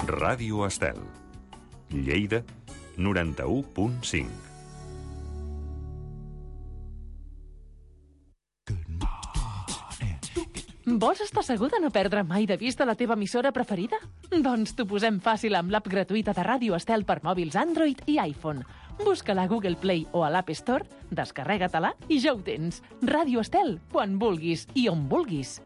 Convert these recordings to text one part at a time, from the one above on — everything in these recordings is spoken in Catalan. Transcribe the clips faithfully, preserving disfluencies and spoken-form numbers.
Ràdio Estel. Lleida, noranta-u punt cinc. Vols estar segur de no perdre mai de vista la teva emissora preferida? Doncs t'ho posem fàcil amb l'app gratuïta de Ràdio Estel per mòbils Android i iPhone. Busca-la a Google Play o a l'App Store, descarrega-te-la i ja ho tens. Ràdio Estel, quan vulguis i on vulguis.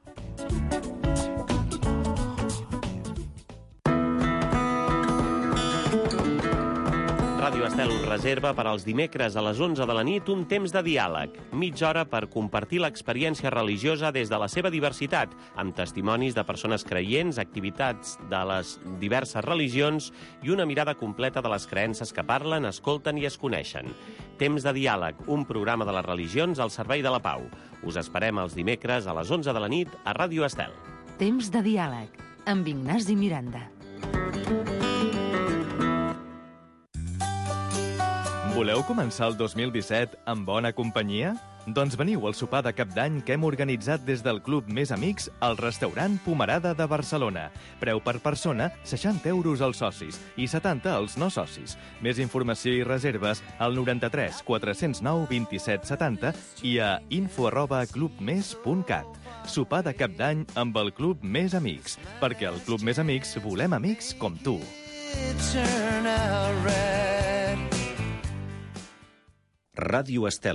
Ràdio Estel us reserva per als dimecres a les onze de la nit un temps de diàleg, mitja hora per compartir l'experiència religiosa des de la seva diversitat, amb testimonis de persones creients, activitats de les diverses religions i una mirada completa de les creences que parlen, escolten i es coneixen. Temps de diàleg, un programa de les religions al servei de la pau. Us esperem els dimecres a les onze de la nit a Ràdio Estel. Temps de diàleg, amb Ignasi Miranda. Voleu començar el dos mil disset amb bona companyia? Doncs veniu al sopar de cap d'any que hem organitzat des del Club Més Amics al restaurant Pomerada de Barcelona. Preu per persona, seixanta euros als socis i setanta als no socis. Més informació i reserves al noranta-tres quatre zero nou vint-i-set setanta i a info arroba clubmes punt cat. Sopar de cap d'any amb el Club Més Amics, perquè al Club Més Amics volem amics com tu. Ràdio Estel.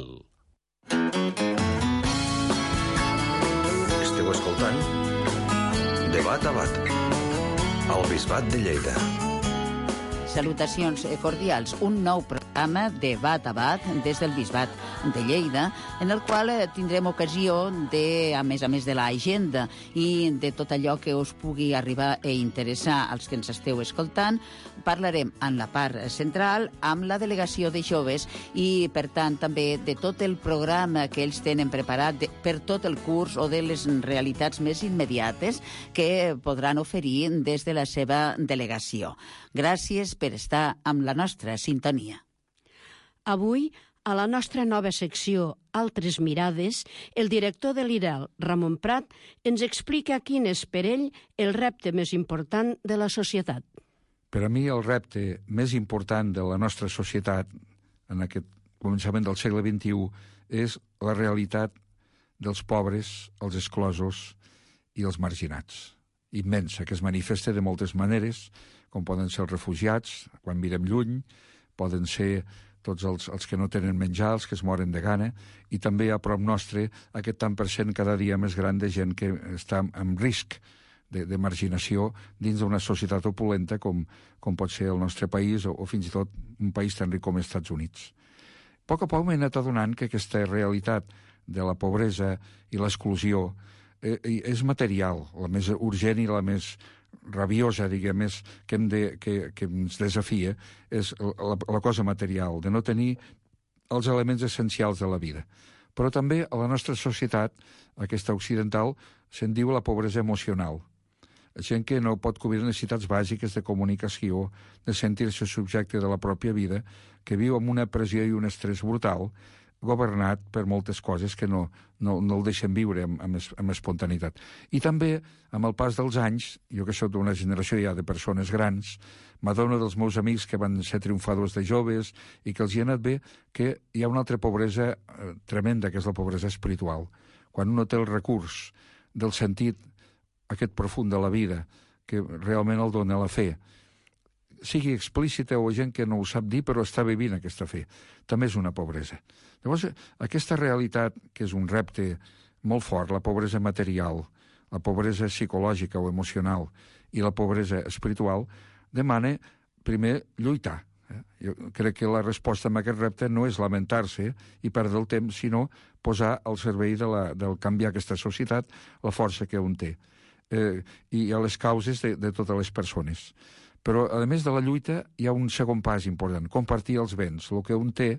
Esteu escoltant Debat a Bat, al Bisbat de Lleida. Salutacions cordials. Un nou programa de Bat a Bat des del Bisbat de Lleida, en el qual tindrem ocasió de, a més a més de l'agenda i de tot allò que us pugui arribar a interessar als que ens esteu escoltant, parlarem en la part central amb la delegació de joves i, per tant, també de tot el programa que ells tenen preparat de, per tot el curs o de les realitats més immediates que podran oferir des de la seva delegació. Gràcies per estar amb la nostra sintonia. Avui, a la nostra nova secció Altres Mirades, el director de l'I R A L, Ramon Prat, ens explica quin és per ell el repte més important de la societat. Per a mi el repte més important de la nostra societat en aquest començament del segle vint-i-u és la realitat dels pobres, els exclosos i els marginats. Immensa, que es manifesta de moltes maneres, com poden ser els refugiats, quan mirem lluny, poden ser tots els, els que no tenen menjar, els que es moren de gana, i també a prop nostre aquest tant per cent cada dia més gran de gent que està en risc de, de marginació dins d'una societat opulenta com, com pot ser el nostre país o, o fins i tot un país tan ric com els Estats Units. A poc a poc m'he anat adonant que aquesta realitat de la pobresa i l'exclusió eh, és material, la més urgent i la més rabiosa, diguem, és, que, hem de, que, que ens desafia, és la, la cosa material, de no tenir els elements essencials de la vida. Però també a la nostra societat, aquesta occidental, se'n diu la pobresa emocional. Gent que no pot cobrir necessitats bàsiques de comunicació, de sentir-se subjecte de la pròpia vida, que viu amb una pressió i un estrès brutal, governat per moltes coses que no, no, no el deixen viure amb, amb, es, amb espontaneïtat. I també, amb el pas dels anys, jo que soc d'una generació ja de persones grans, m'adono dels meus amics que van ser triomfadors de joves i que els hi ha anat bé, que hi ha una altra pobresa eh, tremenda, que és la pobresa espiritual. Quan un no té el recurs del sentit aquest profund de la vida, que realment el dona la fe, sigui explícita o gent que no ho sap dir però està vivint aquesta fe, també és una pobresa. Llavors, aquesta realitat, que és un repte molt fort, la pobresa material, la pobresa psicològica o emocional i la pobresa espiritual, demana primer lluitar. Eh? Jo crec que la resposta a aquest repte no és lamentar-se i perdre el temps, sinó posar al servei de la, del canviar aquesta societat la força que un té eh, i a les causes de, de totes les persones. Però, a més de la lluita, hi ha un segon pas important, compartir els béns. El que un té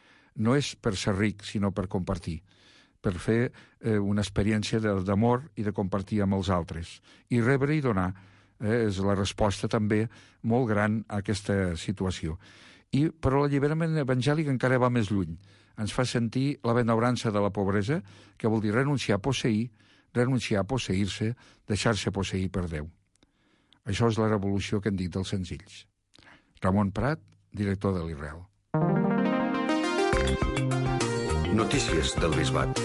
no és per ser ric, sinó per compartir, per fer eh, una experiència d'amor i de compartir amb els altres. I rebre i donar eh, és la resposta també molt gran a aquesta situació. I, però l'alliberament evangèlic encara va més lluny. Ens fa sentir la benaurança de la pobresa, que vol dir renunciar a posseir, renunciar a posseir-se, deixar-se posseir per Déu. Això és la revolució que en dic dels senzills. Ramon Prat, director de l'I R E L. Notícies del Bisbat.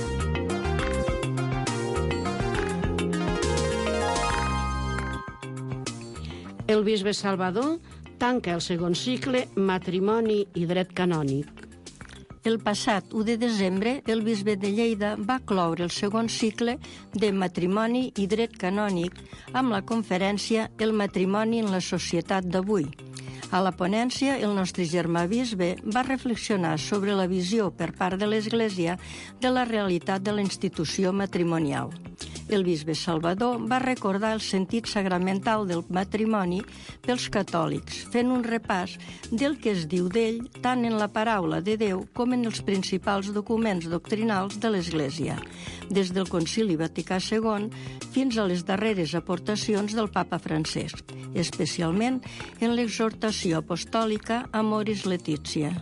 El bisbe Salvador tanca el segon cicle Matrimoni i dret canònic. El passat u de desembre, el bisbe de Lleida va cloure el segon cicle de Matrimoni i dret canònic amb la conferència El matrimoni en la societat d'avui. A la ponència, el nostre germà bisbe va reflexionar sobre la visió per part de l'Església de la realitat de la institució matrimonial. El bisbe Salvador va recordar el sentit sagramental del matrimoni pels catòlics, fent un repàs del que es diu d'ell tant en la paraula de Déu com en els principals documents doctrinals de l'Església, des del Concili Vaticà segon fins a les darreres aportacions del papa Francesc, especialment en l'exhortació apostòlica Amoris Laetitia.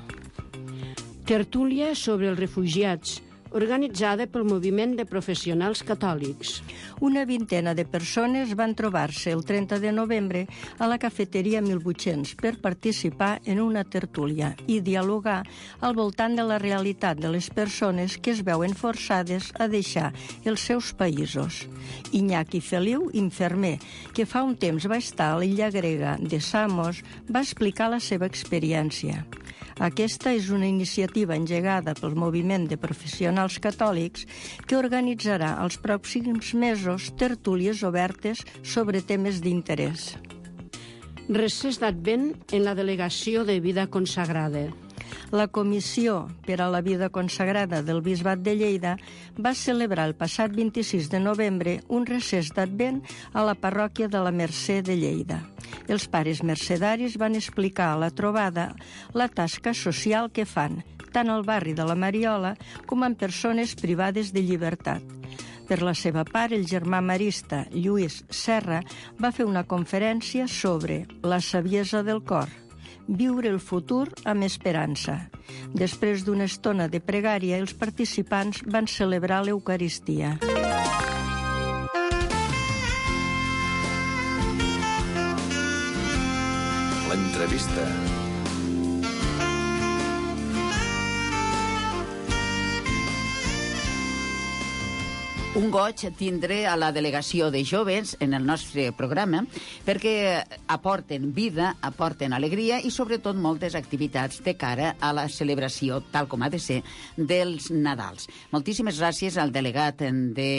Tertúlia sobre els refugiats, organitzada pel Moviment de Professionals Catòlics. Una vintena de persones van trobar-se el trenta de novembre a la cafeteria mil vuit-cents per participar en una tertúlia i dialogar al voltant de la realitat de les persones que es veuen forçades a deixar els seus països. Iñaki Feliu, infermer, que fa un temps va estar a l'illa grega de Samos, va explicar la seva experiència. Aquesta és una iniciativa engegada pel Moviment de Professionals Catòlics que organitzarà els pròxims mesos tertúlies obertes sobre temes d'interès. Recés d'Advent en la Delegació de Vida Consagrada. La Comissió per a la Vida Consagrada del Bisbat de Lleida va celebrar el passat vint-i-sis de novembre un recés d'Advent a la parròquia de la Mercè de Lleida. Els pares mercedaris van explicar a la trobada la tasca social que fan, tant al barri de la Mariola com amb persones privades de llibertat. Per la seva part, el germà marista Lluís Serra va fer una conferència sobre la saviesa del cor, viure el futur amb esperança. Després d'una estona de pregària, els participants van celebrar l'Eucaristia. L'entrevista. Un goig tindre a la delegació de joves en el nostre programa perquè aporten vida, aporten alegria i sobretot moltes activitats de cara a la celebració, tal com ha de ser, dels Nadals. Moltíssimes gràcies al delegat de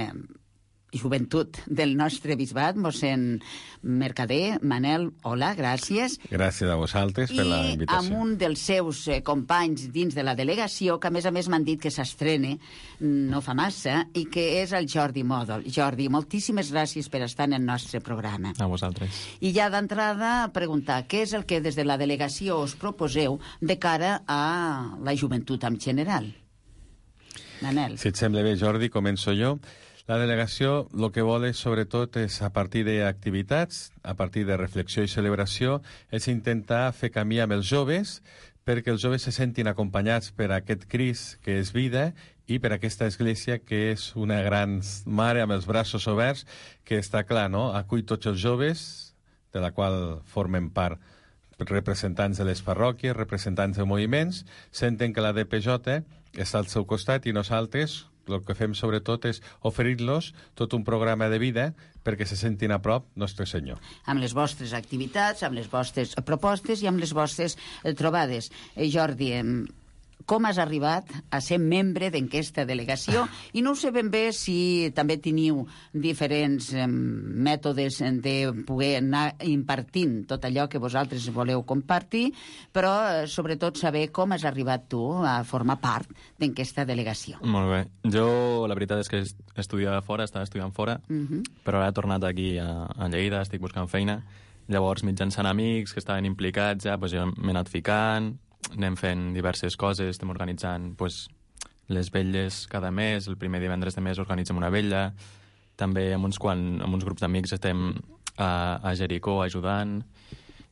Joventut del nostre bisbat, mossèn Mercader. Manel, hola, gràcies. Gràcies a vosaltres per la invitació. I amb un dels seus eh, companys dins de la delegació, que a més a més m'han dit que s'estrena no fa massa, i que és el Jordi Mòdol. Jordi, moltíssimes gràcies per estar en el nostre programa. A vosaltres. I ja d'entrada preguntar, què és el que des de la delegació us proposeu de cara a la joventut en general? Manel. Si et sembla bé, Jordi, començo jo. La delegació el que vol és, sobretot, és a partir d'activitats, a partir de reflexió i celebració, és intentar fer camí amb els joves perquè els joves se sentin acompanyats per aquest Crist que és vida i per aquesta església que és una gran mare amb els braços oberts que està clar, no? Acull tots els joves, de la qual formen part representants de les parròquies, representants de moviments, senten que la D P J està al seu costat i nosaltres el que fem sobretot és oferir-los tot un programa de vida perquè se sentin a prop Nostre Senyor. Amb les vostres activitats, amb les vostres propostes i amb les vostres eh, trobades. Eh, Jordi, eh, com has arribat a ser membre d'aquesta delegació? I no ho sé ben bé si també teniu diferents eh, mètodes de poder anar impartint tot allò que vosaltres voleu compartir, però eh, sobretot saber com has arribat tu a formar part d'aquesta delegació. Molt bé. Jo, la veritat és que estudiava fora, estava estudiant fora, uh -huh. però ara he tornat aquí a, a Lleida, estic buscant feina. Llavors, mitjançant amics que estaven implicats, ja doncs, jo m'he anat ficant, anem fent diverses coses, estem organitzant pues, les vetlles cada mes, el primer divendres de mes organitzem una vetlla, també amb uns, quan, amb uns grups d'amics estem a, a Jericó ajudant,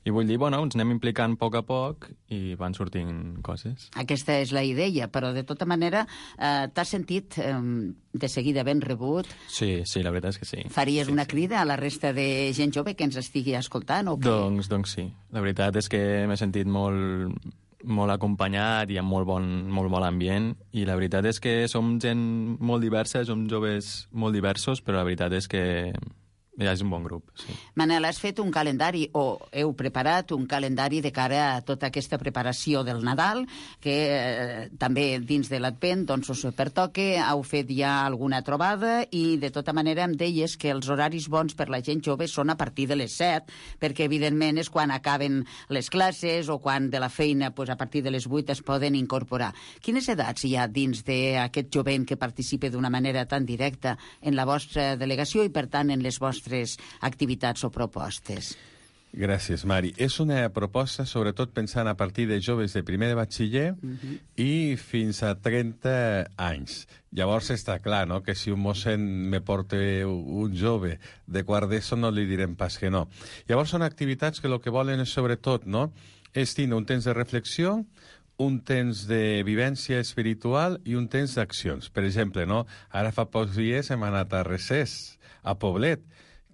I vull dir, bueno, ens anem implicant a poc a poc i van sortint coses. Aquesta és la idea, però de tota manera eh, t'has sentit eh, de seguida ben rebut? Sí, sí, la veritat és que sí. Faries sí, una sí. crida a la resta de gent jove que ens estigui escoltant? O que... Doncs, doncs sí. La veritat és que m'he sentit molt, molt acompanyat i amb molt bon, molt bon ambient, i la veritat és que som gent molt diversa, som joves molt diversos, però la veritat és que ja és un bon grup, sí. Manel, has fet un calendari, o heu preparat un calendari de cara a tota aquesta preparació del Nadal, que eh, també dins de l'Advent doncs, us pertoque, heu fet ja alguna trobada, i de tota manera em deies que els horaris bons per la gent jove són a partir de les set, perquè evidentment és quan acaben les classes o quan de la feina pues, a partir de les vuit es poden incorporar. Quines edats hi ha dins d'aquest jovent que participa d'una manera tan directa en la vostra delegació i, per tant, en les vostres activitats o propostes? Gràcies, Mari. És una proposta, sobretot pensant a partir de joves de primer de batxiller uh-huh. i fins a trenta anys. Llavors està clar, no?, que si un mossèn me porta un jove de quart d'ESO no li direm pas que no. Llavors són activitats que el que volen és, sobretot, no?, és tindre un temps de reflexió, un temps de vivència espiritual i un temps d'accions. Per exemple, no?, ara fa pocs dies hem anat a Recés, a Poblet.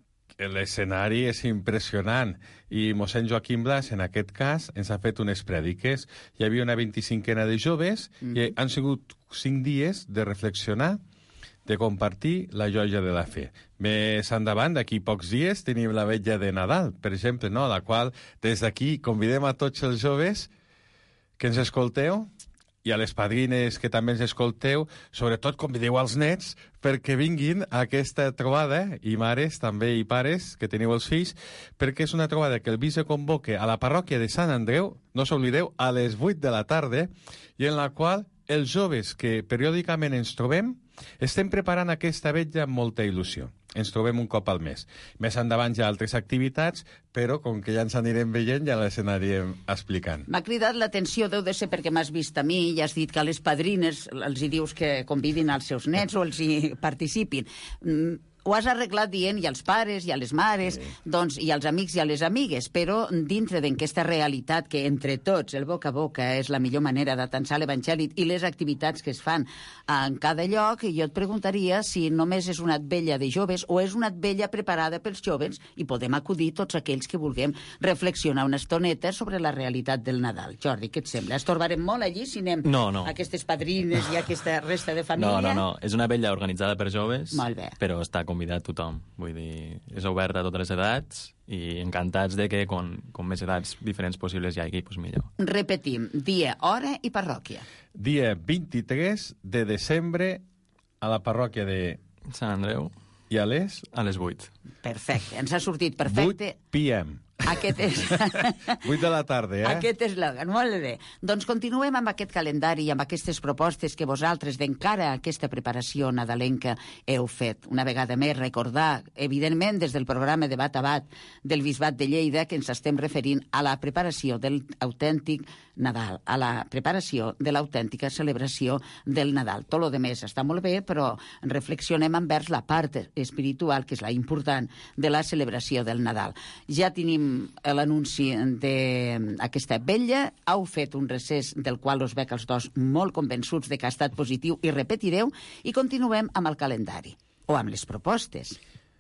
L'escenari és impressionant i mossèn Joaquim Blas, en aquest cas, ens ha fet unes prèdiques. Hi havia una vint-i-cinquena de joves mm. i han sigut cinc dies de reflexionar, de compartir la joia de la fe. Més endavant, d'aquí pocs dies, tenim la vetlla de Nadal, per exemple, no? La qual des d'aquí convidem a tots els joves que ens escolteu i a les padrines que també ens escolteu, sobretot convideu als nets perquè vinguin a aquesta trobada, i mares també i pares que teniu els fills, perquè és una trobada que el bisbe convoca a la parròquia de Sant Andreu, no s'oblideu, a les vuit de la tarda, i en la qual els joves que periòdicament ens trobem estem preparant aquesta vetlla amb molta il·lusió. Ens trobem un cop al mes. Més endavant hi ha altres activitats, però com que ja ens anirem veient, ja les anirem explicant. M'ha cridat l'atenció, deu de ser perquè m'has vist a mi i has dit que a les padrines els hi dius que convidin als seus nets o els hi participin. Mm, ho has arreglat dient i als pares i a les mares, sí. doncs, i als amics i a les amigues, però dintre d'aquesta realitat que entre tots el boca a boca és la millor manera d'atançar l'Evangeli i les activitats que es fan en cada lloc, jo et preguntaria si només és una vetlla de joves o és una vetlla preparada pels joves i podem acudir tots aquells que vulguem reflexionar una estoneta sobre la realitat del Nadal. Jordi, què et sembla? Estorbarem molt allí si anem no, no. a aquestes padrines i a aquesta resta de família? No, no, no. És una vetlla organitzada per joves, molt bé. Però està convidat tothom. Vull dir, és obert a totes les edats i encantats de que com, com més edats diferents possibles hi hagi, doncs millor. Repetim, dia, hora i parròquia. Dia vint-i-tres de desembre a la parròquia de Sant Andreu. I a les? A les vuit. Perfecte, ens ha sortit perfecte. vuit p m Aquest és... vuit de la tarda, eh? Aquest eslògan, molt bé. Doncs continuem amb aquest calendari i amb aquestes propostes que vosaltres d'encara a aquesta preparació nadalenca heu fet. Una vegada més, recordar, evidentment, des del programa de Bat a Bat del Bisbat de Lleida, que ens estem referint a la preparació del autèntic Nadal, a la preparació de l'autèntica celebració del Nadal. Tot lo de més està molt bé, però reflexionem envers la part espiritual, que és la important, de la celebració del Nadal. Ja tenim l'anunci d'aquesta vetlla, heu fet un recés del qual us veig els dos molt convençuts de que ha estat positiu i repetireu, i continuem amb el calendari, o amb les propostes.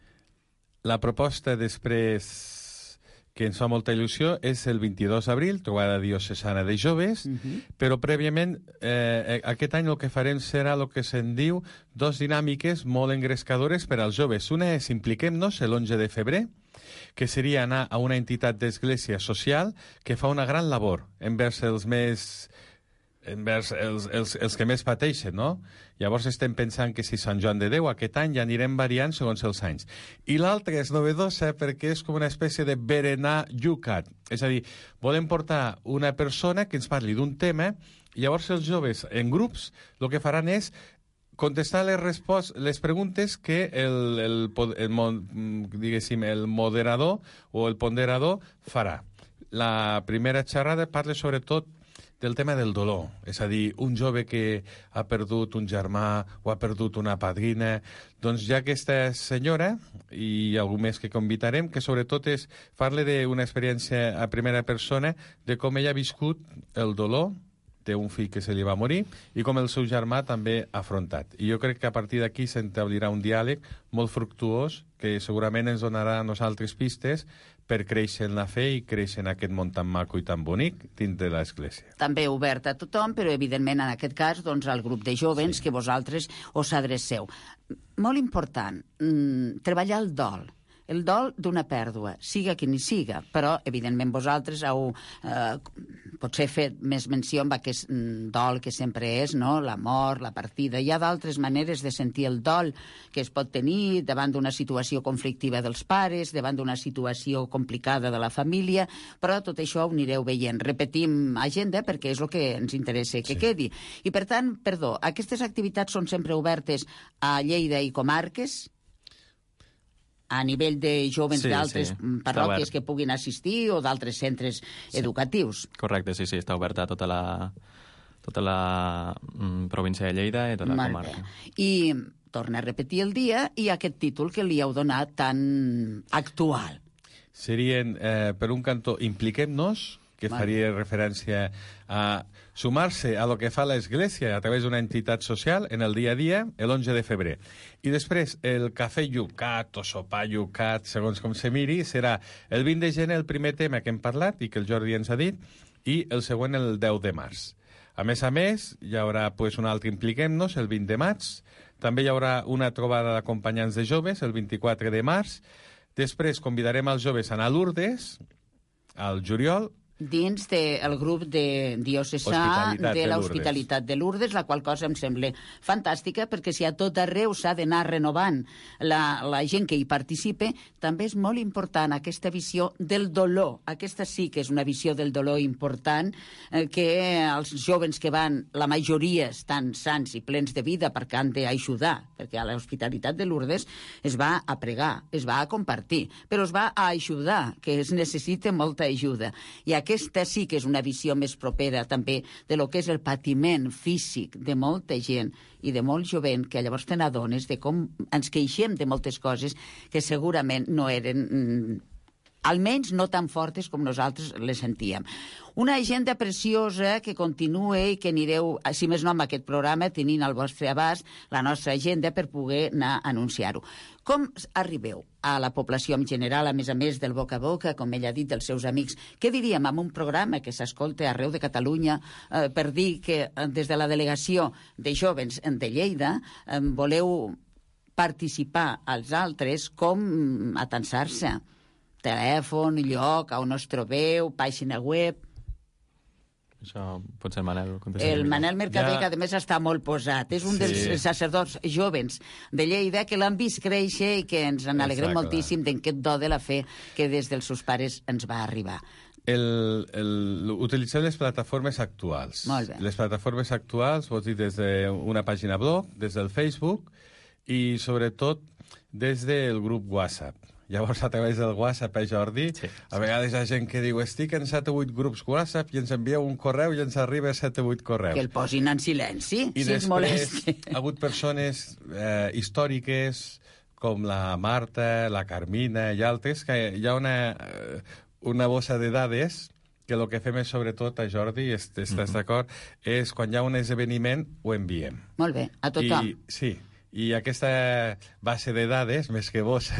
La proposta després que ens fa molta il·lusió és el vint-i-dos d'abril, trobada diocesana de joves, uh-huh. però prèviament eh, aquest any el que farem serà el que se'n diu dos dinàmiques molt engrescadores per als joves. Una és Impliquem-nos, l'onze de febrer, que seria anar a una entitat d'església social que fa una gran labor envers els més envers els, els, els que més pateixen, no? Llavors estem pensant que si Sant Joan de Déu aquest any ja anirem variant segons els anys. I l'altra és novedosa perquè és com una espècie de berenar yucat. És a dir, volem portar una persona que ens parli d'un tema i llavors els joves en grups el que faran és contestar les, respos les preguntes que el, el, el, el, diguéssim, el moderador o el ponderador farà. La primera xerrada parla sobretot del tema del dolor. És a dir, un jove que ha perdut un germà o ha perdut una padrina, doncs ja aquesta senyora, i algú més que convidarem, que sobretot és parlar d'una experiència a primera persona de com ella ha viscut el dolor d'un fill que se li va morir i com el seu germà també ha afrontat. I jo crec que a partir d'aquí s'entablirà un diàleg molt fructuós que segurament ens donarà a nosaltres pistes per créixer en la fe i créixer en aquest món tan maco i tan bonic dins de l'Església. També obert a tothom, però evidentment en aquest cas doncs, al grup de jovens sí. que vosaltres us adreceu. Molt important, mmm, treballar el dol. El dol d'una pèrdua, siga qui ni siga, però, evidentment, vosaltres heu eh, potser fet més menció amb aquest dol que sempre és, no? La mort, la partida. Hi ha d'altres maneres de sentir el dol que es pot tenir davant d'una situació conflictiva dels pares, davant d'una situació complicada de la família, però tot això ho anireu veient. Repetim agenda perquè és el que ens interessa que sí. quedi. I, per tant, perdó, aquestes activitats són sempre obertes a Lleida i comarques? A nivell de jovens sí, d'altres sí. parròquies que puguin assistir o d'altres centres sí. educatius. Correcte, sí, sí, està oberta a tota la, tota la mm, província de Lleida i tota la Molt comarca. Bé. I torna a repetir el dia i aquest títol que li heu donat tan actual. Serien, eh, per un cantó, Impliquem-nos, que vale. faria referència a sumar-se a lo que fa l'Església a través d'una entitat social en el dia a dia, l'onze de febrer. I després, el cafè Yucat o sopar Yucat, segons com se miri, serà el vint de gener el primer tema que hem parlat i que el Jordi ens ha dit, i el següent el deu de març. A més a més, hi haurà pues, un altre Impliquem-nos el vint de maig, també hi haurà una trobada d'acompanyants de joves el vint-i-quatre de març, després convidarem els joves a anar a Lourdes, al juliol, dins del grup de diocesà de l'Hospitalitat de Lourdes, la qual cosa em sembla fantàstica, perquè si a tot arreu s'ha d'anar renovant la, la gent que hi participe, també és molt important aquesta visió del dolor. Aquesta sí que és una visió del dolor important, eh, que els jovens que van, la majoria estan sants i plens de vida perquè han d'ajudar, perquè a l'Hospitalitat de Lourdes es va a pregar, es va a compartir, però es va a ajudar, que es necessita molta ajuda. I aquest Aquesta sí que és una visió més propera també de lo que és el patiment físic de molta gent i de molt jovent, que llavors te n'adones de com ens queixem de moltes coses que segurament no eren, mm, almenys no tan fortes com nosaltres les sentíem. Una agenda preciosa que continua i que anireu, si més no, amb aquest programa, tenint al vostre abast la nostra agenda per poder anar a anunciar-ho. Com arribeu a la població en general, a més a més del boca a boca, com ell ha dit, dels seus amics? Què diríem amb un programa que s'escolta arreu de Catalunya eh, per dir que eh, des de la delegació de jovens de Lleida eh, voleu participar als altres com atansar-se? Telèfon, lloc, on us trobeu, pàgina web... Això potser el Manel contesta. El Manel Mercader, ja... que a més està molt posat. És un sí. dels sacerdots jovens de Lleida que l'han vist créixer i que ens en alegrem Exacte. moltíssim d'aquest do de la fe que des dels seus pares ens va arribar. El, el, utilitzem les plataformes actuals. Molt bé. Les plataformes actuals, vols dir, des d'una pàgina blog, des del Facebook i, sobretot, des del grup WhatsApp. Llavors, a través del WhatsApp, eh, Jordi, sí, sí. a vegades hi ha gent que diu estic en set o vuit grups WhatsApp i ens envieu un correu i ens arriba set o vuit correus. Que el posin en silenci, I si es molesti. ha hagut persones eh, històriques com la Marta, la Carmina i altres, que hi ha una, una bossa de dades que el que fem és, sobretot, a Jordi, estàs mm-hmm. d'acord, és quan hi ha un esdeveniment, ho enviem. Molt bé, a tothom. I, sí, i aquesta base de dades, més que bossa,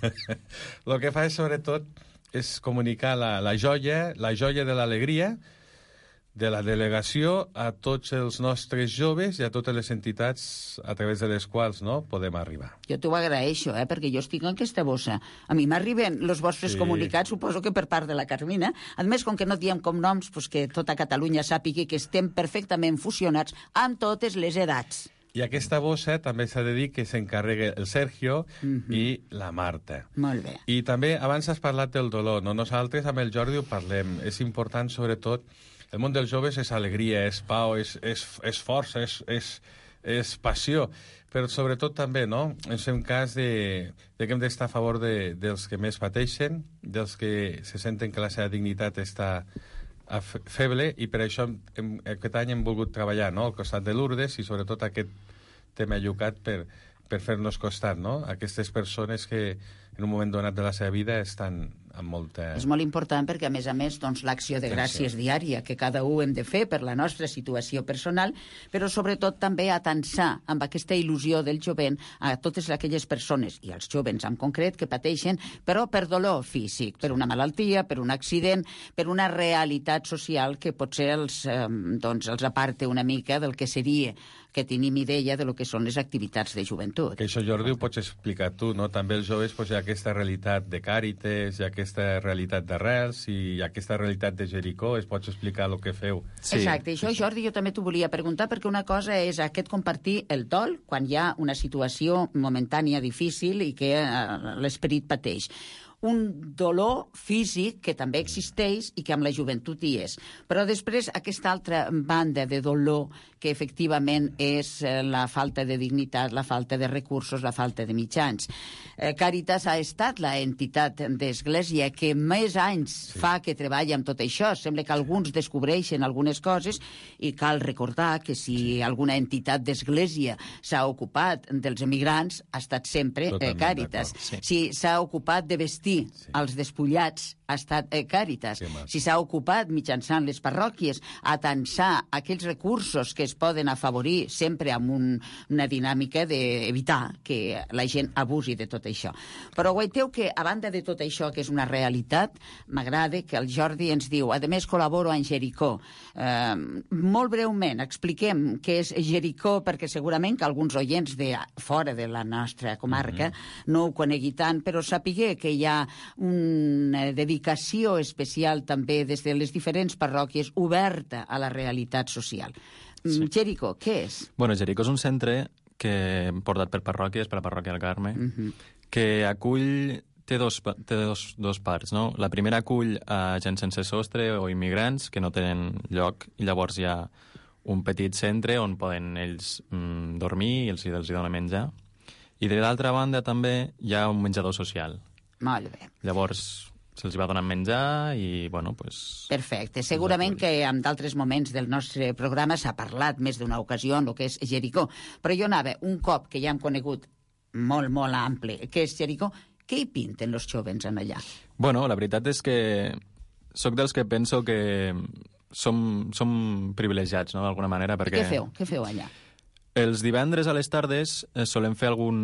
el que fa és, sobretot, és comunicar la, la joia, la joia de l'alegria de la delegació a tots els nostres joves i a totes les entitats a través de les quals no, podem arribar. Jo t'ho agraeixo, eh, perquè jo estic en aquesta bossa. A mi m'arriben els vostres sí. comunicats, suposo que per part de la Carmina. A més, com que no diem com noms, pues que tota Catalunya sàpiga que estem perfectament fusionats amb totes les edats. I aquesta bossa també s'ha de dir que s'encarrega el Sergio mm-hmm. i la Marta. Molt bé. I també, abans has parlat del dolor, no? Nosaltres amb el Jordi ho parlem. És important, sobretot, el món dels joves és alegria, és pau, és, és, és força, és, és, és passió. Però sobretot també, no? Ens fem cas de, de que hem d'estar a favor de, dels que més pateixen, dels que se senten que la seva dignitat està feble, i per això hem, aquest any hem volgut treballar, no?, al costat de Lourdes, i sobretot aquest tema llucat per, per fer-nos costat, no?, aquestes persones que en un moment donat de la seva vida estan amb molta... És molt important perquè, a més a més, doncs, l'acció de gràcies diària que cada un hem de fer per la nostra situació personal, però sobretot també atansar amb aquesta il·lusió del jovent a totes aquelles persones, i als jovens en concret, que pateixen, però per dolor físic, per una malaltia, per un accident, per una realitat social que potser els, eh, doncs, els aparte una mica del que seria, que tenim idea de lo que són les activitats de joventut. Que això, Jordi, ho pots explicar tu, no? També els joves, pues, hi ha aquesta realitat de Càrites, hi ha aquesta realitat d'Arrels i hi ha aquesta realitat de Jericó. Es pots explicar el que feu? Sí. Exacte. Això, Jordi, jo també t'ho volia preguntar, perquè una cosa és aquest compartir el dol quan hi ha una situació momentània difícil i que eh, l'esperit pateix. Un dolor físic que també existeix i que amb la joventut hi és. Però després aquesta altra banda de dolor que efectivament és la falta de dignitat, la falta de recursos, la falta de mitjans. Eh, Càritas ha estat la entitat d'Església que més anys sí. fa que treballa amb tot això. Sembla que alguns descobreixen algunes coses i cal recordar que si sí. alguna entitat d'Església s'ha ocupat dels emigrants, ha estat sempre eh, Càritas. Sí. Si s'ha ocupat de vestir Sí. els despullats, ha estat eh, Càritas. Sí, si s'ha ocupat mitjançant les parròquies a atansar aquells recursos que es poden afavorir sempre amb un, una dinàmica d'evitar que la gent abusi de tot això. Però guaiteu que, a banda de tot això, que és una realitat, m'agrada que el Jordi ens diu, a més col·laboro en Jericó. Eh, molt breument, expliquem què és Jericó, perquè segurament que alguns oients de fora de la nostra comarca mm-hmm. no ho conegui tant, però sapigué que hi ha una dedicació especial també des de les diferents parròquies oberta a la realitat social. Sí. Jericó, què és? Bueno, Jericó és un centre que portat per parròquies, per la parròquia del Carme, uh-huh. que acull... Té, dos, té dos, dos parts, no? La primera acull a gent sense sostre o immigrants que no tenen lloc, i llavors hi ha un petit centre on poden ells mm, dormir i els, els hi dona menjar. I de l'altra banda també hi ha un menjador social. Molt bé. Llavors se'ls va donant menjar i, bueno, pues... Perfecte. Segurament que en d'altres moments del nostre programa s'ha parlat més d'una ocasió en el que és Jericó. Però jo anava, un cop que ja hem conegut molt, molt ample, que és Jericó, què hi pinten els jovens en allà? Bueno, la veritat és que sóc dels que penso que som, som privilegiats, no?, d'alguna manera, perquè... I què feu? Què feu allà? Els divendres a les tardes eh, solem fer algun,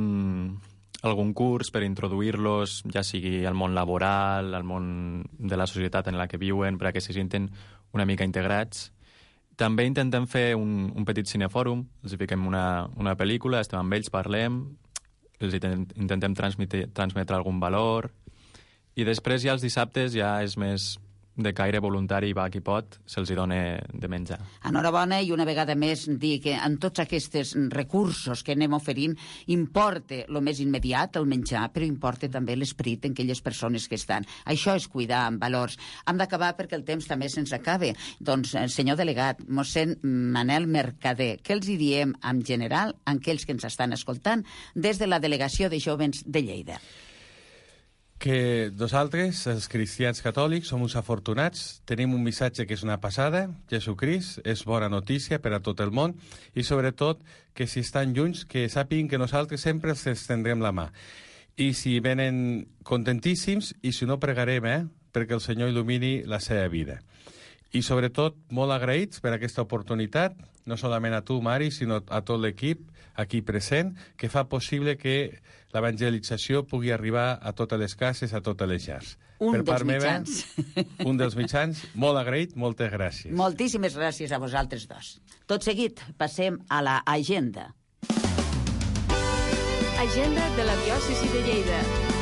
algun curs per introduir-los, ja sigui al món laboral, al món de la societat en la que viuen, perquè se senten una mica integrats. També intentem fer un, un petit cinefòrum, els fiquem una, una pel·lícula, estem amb ells, parlem, els intentem transmetre, transmetre algun valor, i després ja els dissabtes ja és més de caire voluntari, va qui pot, se'ls hi dona de menjar. Enhorabona, i una vegada més dir que en tots aquests recursos que anem oferint importa el més immediat, el menjar, però importa també l'esperit en aquelles persones que estan. Això és cuidar amb valors. Hem d'acabar perquè el temps també se'ns acaba. Doncs, senyor delegat, mossèn Manel Mercader, què els hi diem en general a aquells que ens estan escoltant des de la Delegació de Jóvens de Lleida? Que nosaltres, els cristians catòlics, som uns afortunats, tenim un missatge que és una passada, Jesucrist és bona notícia per a tot el món, i sobretot que si estan junts, que sàpiguen que nosaltres sempre els estendrem la mà. I si venen contentíssims, i si no pregarem, eh, perquè el Senyor il·lumini la seva vida. I sobretot molt agraïts per aquesta oportunitat, no solament a tu, Mari, sinó a tot l'equip aquí present, que fa possible que l'evangelització pugui arribar a totes les cases, a totes les llars. Un per dels part meva, mitjans. Un dels mitjans, molt agraït, moltes gràcies. Moltíssimes gràcies a vosaltres dos. Tot seguit, passem a la agenda. Agenda de la diòcesi de Lleida.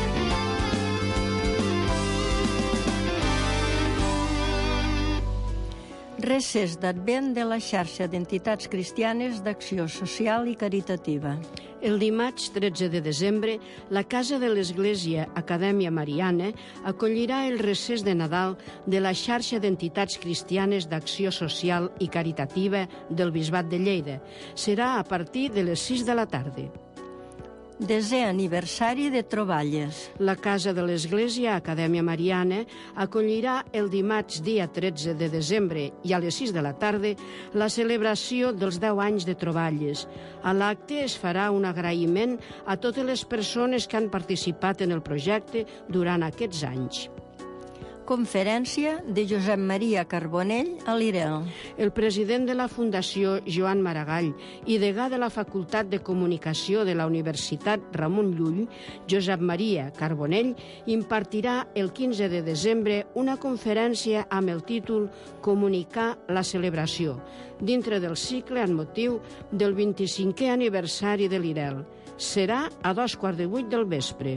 Recés d'Advent de la xarxa d'entitats cristianes d'acció social i caritativa. El dimarts tretze de desembre, la Casa de l'Església Acadèmia Mariana acollirà el recés de Nadal de la xarxa d'entitats cristianes d'acció social i caritativa del Bisbat de Lleida. Serà a partir de les sis de la tarda. desè aniversari de troballes. La Casa de l'Església Acadèmia Mariana acollirà el dimarts dia tretze de desembre i a les sis de la tarda la celebració dels deu anys de troballes. A l'acte es farà un agraïment a totes les persones que han participat en el projecte durant aquests anys. Conferència de Josep Maria Carbonell a l'Irel. El president de la Fundació, Joan Maragall, i degà de la Facultat de Comunicació de la Universitat Ramon Llull, Josep Maria Carbonell, impartirà el quinze de desembre una conferència amb el títol Comunicar la celebració, dintre del cicle amb motiu del vint-i-cinquè aniversari de l'Irel. Serà a dos quarts de vuit del vespre.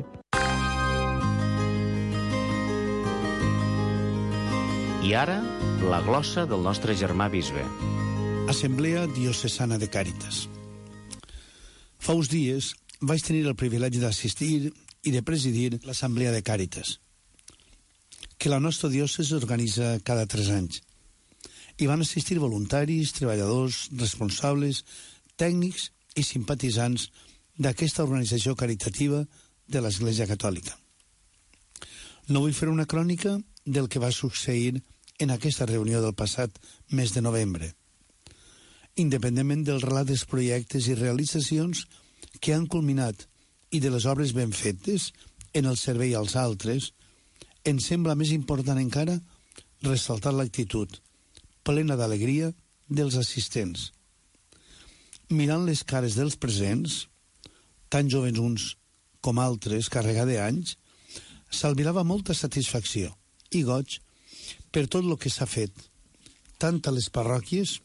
I ara, la glossa del nostre germà bisbe. Assemblea Diocesana de Càritas. Fa uns dies vaig tenir el privilegi d'assistir i de presidir l'Assemblea de Càritas, que la nostra diòcesi organitza cada tres anys. Hi van assistir voluntaris, treballadors, responsables, tècnics i simpatitzants d'aquesta organització caritativa de l'Església Catòlica. No vull fer una crònica del que va succeir en aquesta reunió del passat mes de novembre. Independentment del relat dels projectes i realitzacions que han culminat i de les obres ben fetes en el servei als altres, em sembla més important encara ressaltar l'actitud plena d'alegria dels assistents. Mirant les cares dels presents, tan jovens uns com altres, carregada d'anys, s'albirava molta satisfacció i goig per tot el que s'ha fet, tant a les parròquies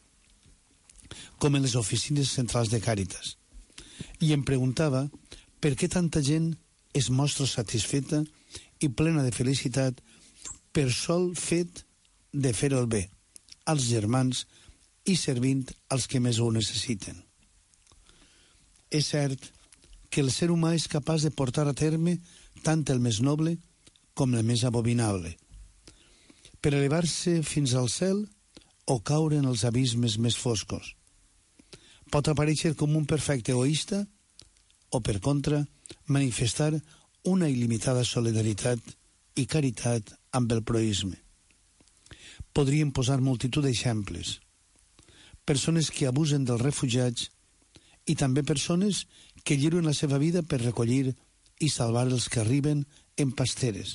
com en les oficines centrals de Càritas. I em preguntava per què tanta gent es mostra satisfeta i plena de felicitat per sol fet de fer el bé als germans i servint als que més ho necessiten. És cert que el ser humà és capaç de portar a terme tant el més noble com el més abominable, per elevar-se fins al cel o caure en els abismes més foscos. Pot aparèixer com un perfecte egoista o, per contra, manifestar una il·limitada solidaritat i caritat amb el proïsme. Podríem posar multitud d'exemples. Persones que abusen dels refugiats i també persones que lliuren la seva vida per recollir i salvar els que arriben en pasteres.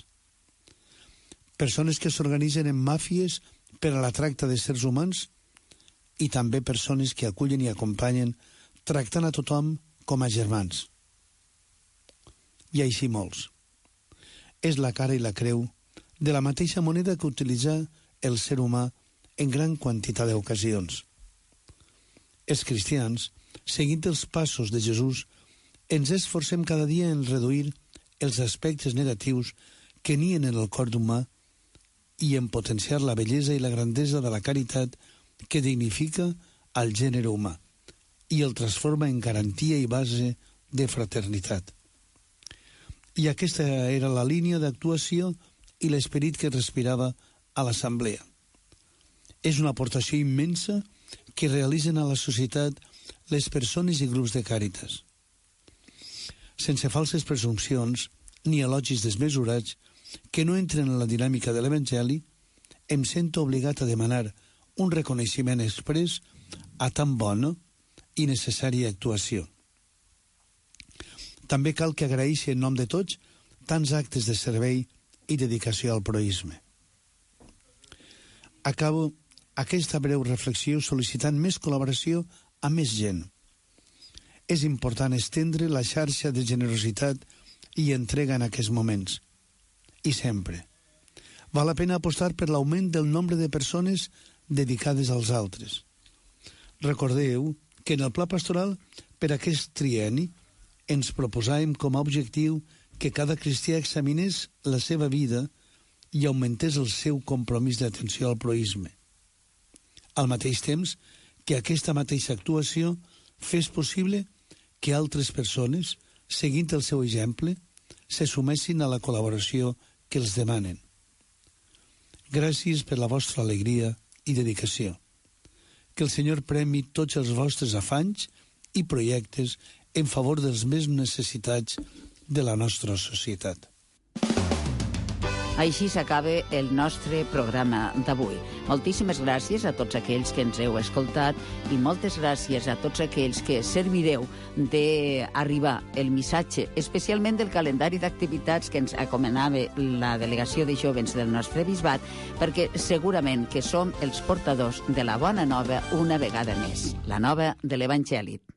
Persones que s'organitzen en màfies per a la tracta de sers humans i també persones que acullen i acompanyen tractant a tothom com a germans. I així molts. És la cara i la creu de la mateixa moneda que utilitza el ser humà en gran quantitat d'ocasions. Els cristians, seguint els passos de Jesús, ens esforcem cada dia en reduir els aspectes negatius que nien en el cor humà i en potenciar la bellesa i la grandesa de la caritat que dignifica al gènere humà i el transforma en garantia i base de fraternitat. I aquesta era la línia d'actuació i l'esperit que respirava a l'assemblea. És una aportació immensa que realitzen a la societat les persones i grups de càritas. Sense falses presumpcions ni elogis desmesurats que no entren en la dinàmica de l'Evangeli, em sento obligat a demanar un reconeixement exprés a tan bona i necessària actuació. També cal que agraeixi en nom de tots tants actes de servei i dedicació al proïsme. Acabo aquesta breu reflexió sol·licitant més col·laboració a més gent. És important estendre la xarxa de generositat i entrega en aquests moments. I sempre. Val la pena apostar per l'augment del nombre de persones dedicades als altres. Recordeu que en el pla pastoral per aquest trienni ens proposàvem com a objectiu que cada cristià examinés la seva vida i augmentés el seu compromís d'atenció al proïsme. Al mateix temps que aquesta mateixa actuació fes possible que altres persones, seguint el seu exemple, se sumessin a la col·laboració que els demanen. Gràcies per la vostra alegria i dedicació. Que el Senyor premi tots els vostres afanys i projectes en favor dels més necessitats de la nostra societat. Així s'acaba el nostre programa d'avui. Moltíssimes gràcies a tots aquells que ens heu escoltat i moltes gràcies a tots aquells que servireu d'arribar el missatge, especialment del calendari d'activitats que ens acomanava la delegació de jovens del nostre bisbat, perquè segurament que som els portadors de la bona nova una vegada més, la nova de l'Evangeli.